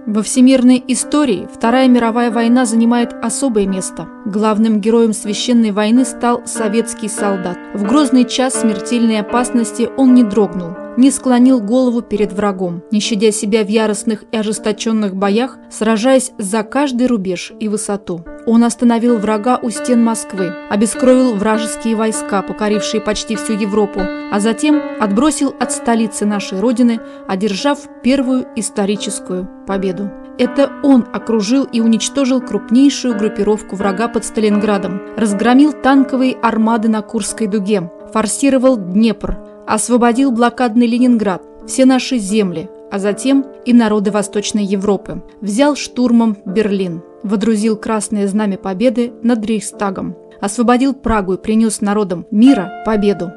Во всемирной истории Вторая мировая война занимает особое место. Главным героем священной войны стал советский солдат. В грозный час смертельной опасности он не дрогнул, не склонил голову перед врагом, не щадя себя в яростных и ожесточенных боях, сражаясь за каждый рубеж и высоту. Он остановил врага у стен Москвы, обескровил вражеские войска, покорившие почти всю Европу, а затем отбросил от столицы нашей Родины, одержав первую историческую победу. Это он окружил и уничтожил крупнейшую группировку врага под Сталинградом, разгромил танковые армады на Курской дуге, форсировал Днепр, освободил блокадный Ленинград, все наши земли, а затем и народы Восточной Европы, взял штурмом Берлин, водрузил красное знамя победы над Рейхстагом, освободил Прагу и принес народам мира победу.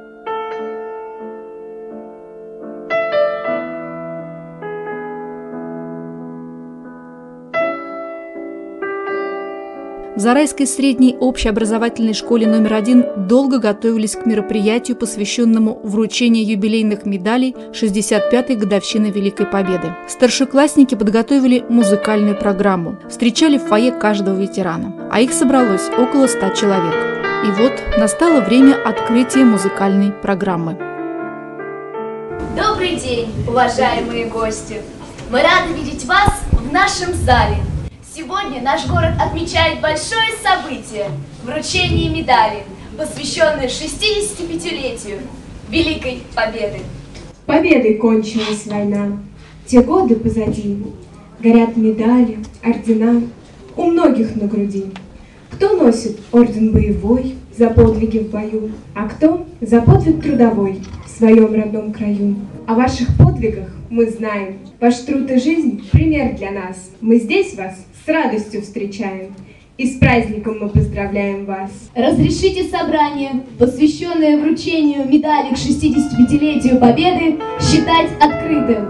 В Зарайской средней общеобразовательной школе номер 1 долго готовились к мероприятию, посвященному вручению юбилейных медалей 65-й годовщины Великой Победы. Старшеклассники подготовили музыкальную программу, встречали в фойе каждого ветерана, а их собралось около 100 человек. И вот настало время открытия музыкальной программы. Добрый день, уважаемые гости! Мы рады видеть вас в нашем зале. Сегодня наш город отмечает большое событие – вручение медали, посвященное 65-летию Великой Победы. Победой кончилась война, те годы позади. Горят медали, ордена, у многих на груди. Кто носит орден боевой за подвиги в бою, а кто за подвиг трудовой в своем родном краю. О ваших подвигах мы знаем, ваш труд и жизнь – пример для нас. Мы здесь вас с радостью встречаем, и с праздником мы поздравляем вас. Разрешите собрание, посвященное вручению медали к 65-летию Победы, считать открытым.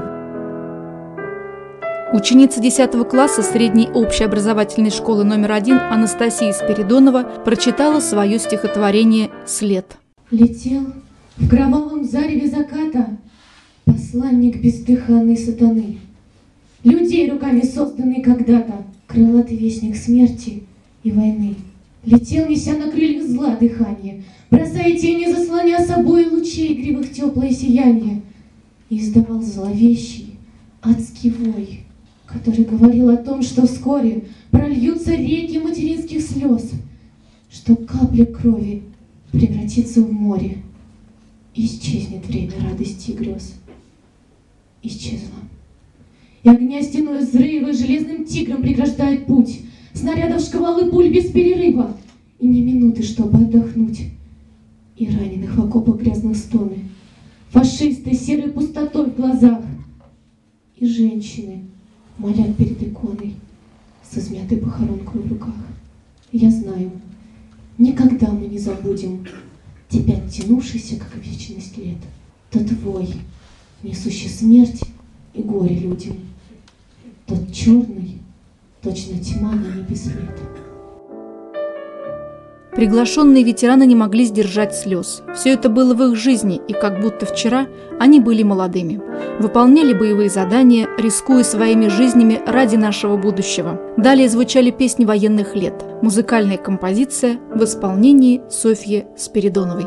Ученица 10 класса средней общеобразовательной школы номер 1 Анастасия Спиридонова прочитала свое стихотворение «След». Летел в кровавом зареве заката посланник бездыханной сатаны, людей руками созданный когда-то, крылатый вестник смерти и войны. Летел, неся на крыльях зла дыхание, бросая тени, заслоня собой лучей игривых теплое сияние, и издавал зловещий адский вой, который говорил о том, что вскоре прольются реки материнских слез, что капля крови превратится в море, и исчезнет время радости и грез. Исчезла. И огня стеной взрывы железным тигром преграждает путь, снарядов шквалы пуль без перерыва, и ни минуты, чтобы отдохнуть. И раненых в окопах грязных стоны, фашисты серой пустотой в глазах, и женщины молят перед иконой с измятой похоронкой в руках. Я знаю, никогда мы не забудем тебя, тянувшийся, как вечность лет, тот вой, несущий смерть и горе людям, тот черный, точно тьма на небе свет. Приглашенные ветераны не могли сдержать слез. Все это было в их жизни, и как будто вчера они были молодыми. Выполняли боевые задания, рискуя своими жизнями ради нашего будущего. Далее звучали песни военных лет. Музыкальная композиция в исполнении Софьи Спиридоновой.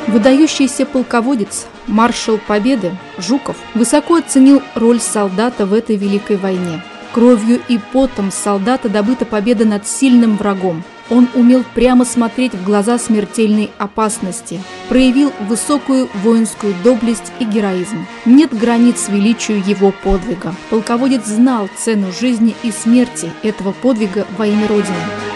Выдающийся полководец, маршал Победы Жуков высоко оценил роль солдата в этой великой войне. Кровью и потом солдата добыта победа над сильным врагом. Он умел прямо смотреть в глаза смертельной опасности, проявил высокую воинскую доблесть и героизм. Нет границ величию его подвига. Полководец знал цену жизни и смерти этого подвига во имя Родины.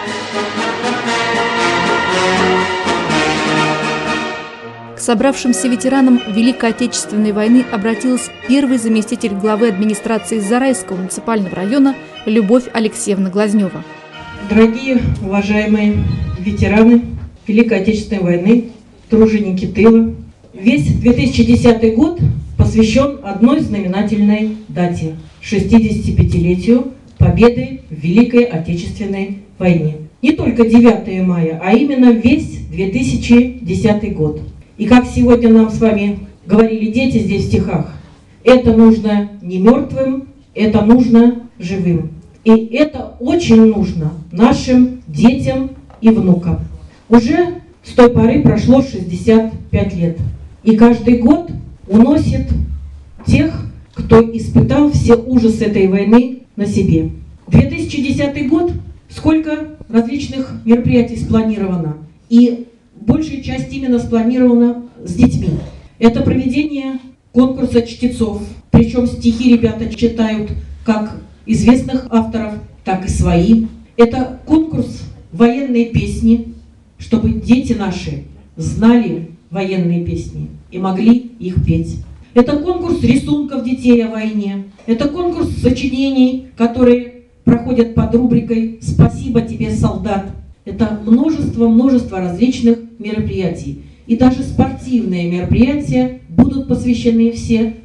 К собравшимся ветеранам Великой Отечественной войны обратилась первый заместитель главы администрации Зарайского муниципального района Любовь Алексеевна Глазнева. Дорогие, уважаемые ветераны Великой Отечественной войны, труженики тыла, весь 2010 год посвящен одной знаменательной дате – 65-летию победы в Великой Отечественной войне. Не только 9 мая, а именно весь 2010 год. И как сегодня нам с вами говорили дети здесь в стихах, это нужно не мертвым, это нужно живым. И это очень нужно нашим детям и внукам. Уже с той поры прошло 65 лет. И каждый год уносит тех, кто испытал все ужасы этой войны на себе. 2010 год, сколько различных мероприятий спланировано. И большая часть именно спланирована с детьми. Это проведение конкурса чтецов. Причем стихи ребята читают как известных авторов, так и свои. Это конкурс военной песни, чтобы дети наши знали военные песни и могли их петь. Это конкурс рисунков детей о войне. Это конкурс сочинений, которые проходят под рубрикой «Спасибо тебе, солдат». Это множество различных мероприятий. И даже спортивные мероприятия будут посвящены все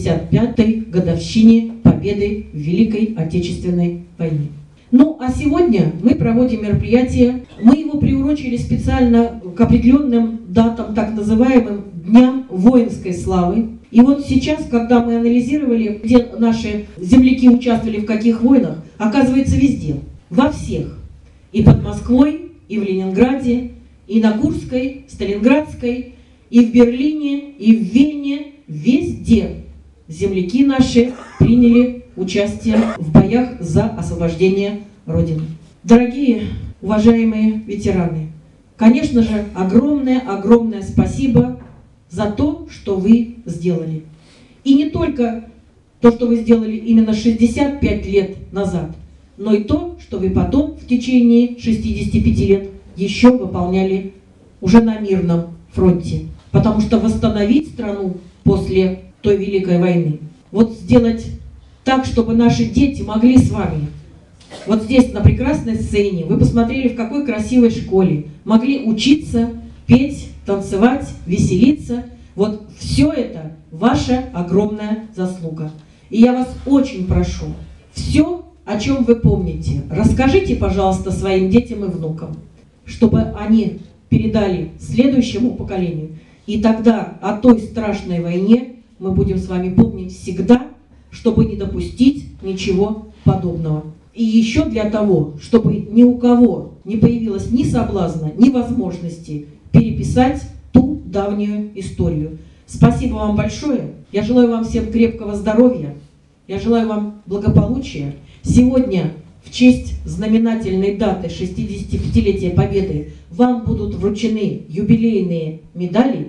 65-й годовщине победы в Великой Отечественной войне. Ну, а сегодня мы проводим мероприятие. Мы его приурочили специально к определенным датам, так называемым Дням воинской славы. И вот сейчас, когда мы анализировали, где наши земляки участвовали, в каких войнах, оказывается, везде, во всех. И под Москвой, и в Ленинграде, и на Курской, Сталинградской, и в Берлине, и в Вене, везде земляки наши приняли участие в боях за освобождение Родины. Дорогие, уважаемые ветераны, конечно же, огромное спасибо за то, что вы сделали. И не только то, что вы сделали именно 65 лет назад, но и то, что вы потом в течение 65 лет еще выполняли уже на мирном фронте. Потому что восстановить страну после той Великой войны, вот сделать так, чтобы наши дети могли с вами, вот здесь на прекрасной сцене, вы посмотрели, в какой красивой школе, могли учиться, петь, танцевать, веселиться. Вот все это ваша огромная заслуга. И я вас очень прошу, все, о чем вы помните, расскажите, пожалуйста, своим детям и внукам, чтобы они передали следующему поколению. И тогда о той страшной войне мы будем с вами помнить всегда, чтобы не допустить ничего подобного. И еще для того, чтобы ни у кого не появилось ни соблазна, ни возможности переписать ту давнюю историю. Спасибо вам большое. Я желаю вам всем крепкого здоровья. Я желаю вам благополучия. Сегодня в честь знаменательной даты 65-летия Победы вам будут вручены юбилейные медали.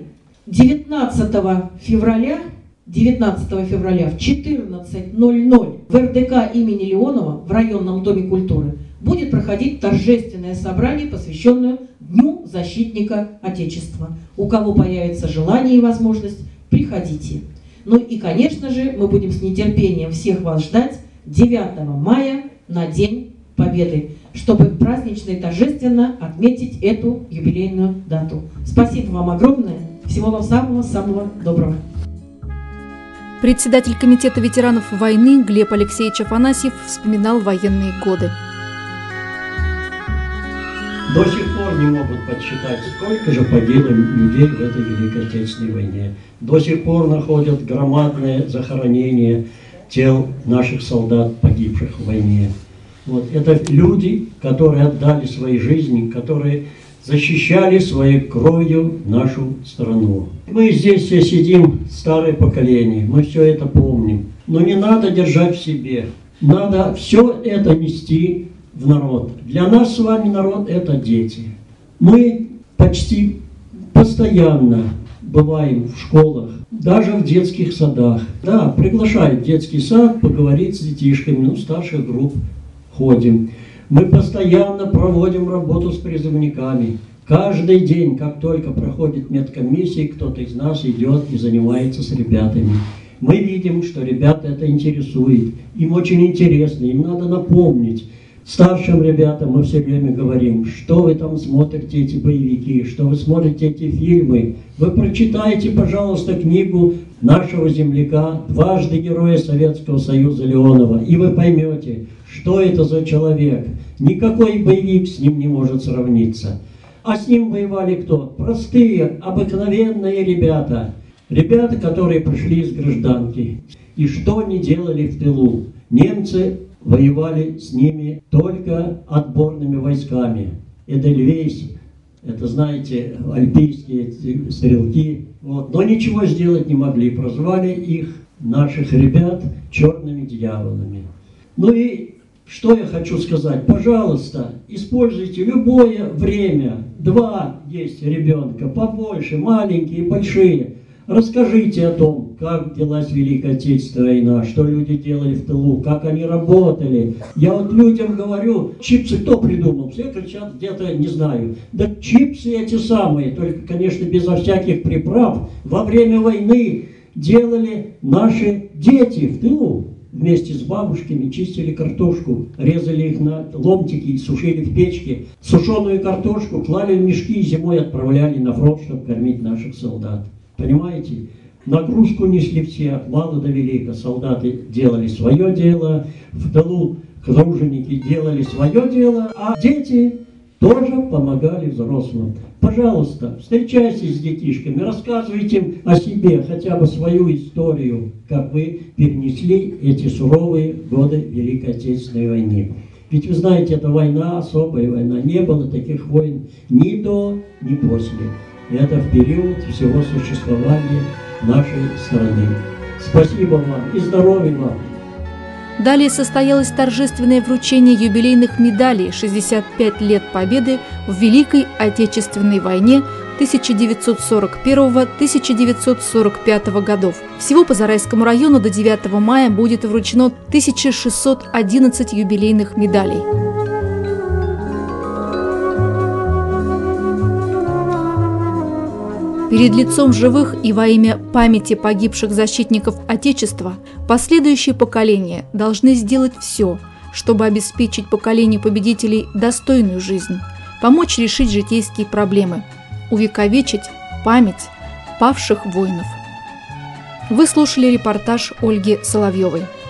19 февраля в 14:00 в РДК имени Леонова в районном доме культуры будет проходить торжественное собрание, посвященное Дню защитника Отечества. У кого появится желание и возможность, приходите. Ну и, конечно же, мы будем с нетерпением всех вас ждать 9 мая на День Победы, чтобы празднично и торжественно отметить эту юбилейную дату. Спасибо вам огромное. Всего вам самого-самого доброго. Председатель комитета ветеранов войны Глеб Алексеевич Афанасьев вспоминал военные годы. До сих пор не могут подсчитать, сколько же погибло людей в этой Великой Отечественной войне. До сих пор находят громадные захоронения тел наших солдат, погибших в войне. Вот. Это люди, которые отдали свои жизни, которые защищали своей кровью нашу страну. Мы здесь все сидим, старое поколение, мы все это помним. Но не надо держать в себе. Надо все это нести в народ. Для нас с вами народ – это дети. Мы почти постоянно бываем в школах, даже в детских садах. Да, приглашают в детский сад поговорить с детишками, старших групп ходим. Мы постоянно проводим работу с призывниками. Каждый день, как только проходит медкомиссия, кто-то из нас идет и занимается с ребятами. Мы видим, что ребята это интересует. Им очень интересно, им надо напомнить. Старшим ребятам мы все время говорим, что вы там смотрите эти боевики, что вы смотрите эти фильмы. Вы прочитайте, пожалуйста, книгу нашего земляка, дважды Героя Советского Союза Леонова, и вы поймете, что это за человек. Никакой боевик с ним не может сравниться. А с ним воевали кто? Простые, обыкновенные ребята. Ребята, которые пришли из гражданки. И что они делали в тылу? Немцы воевали с ними только отборными войсками. Эдельвейс, это, знаете, альпийские стрелки. Вот. Но ничего сделать не могли. Прозвали их, наших ребят, черными дьяволами. Ну и что я хочу сказать? Пожалуйста, используйте любое время. 2 есть ребенка, побольше, маленькие, большие. Расскажите о том, как велась Великая Отечественная война, что люди делали в тылу, как они работали. Я вот людям говорю, чипсы кто придумал? Все кричат где-то, не знаю. Да чипсы эти самые, только, конечно, безо всяких приправ, во время войны делали наши дети в тылу. Вместе с бабушками чистили картошку, резали их на ломтики и сушили в печке. Сушеную картошку клали в мешки и зимой отправляли на фронт, чтобы кормить наших солдат. Понимаете? Нагрузку несли все, от мала до велика. Солдаты делали свое дело, в тылу труженики делали свое дело, а дети тоже помогали взрослым. Пожалуйста, встречайтесь с детишками, рассказывайте им о себе, хотя бы свою историю, как вы перенесли эти суровые годы Великой Отечественной войны. Ведь вы знаете, это война, особая война. Не было таких войн ни до, ни после. Это в период всего существования нашей страны. Спасибо вам и здоровья вам! Далее состоялось торжественное вручение юбилейных медалей «65 лет Победы в Великой Отечественной войне» 1941-1945 годов. Всего по Зарайскому району до 9 мая будет вручено 1611 юбилейных медалей. Перед лицом живых и во имя памяти погибших защитников Отечества последующие поколения должны сделать все, чтобы обеспечить поколению победителей достойную жизнь, помочь решить житейские проблемы, увековечить память павших воинов. Вы слушали репортаж Ольги Соловьевой.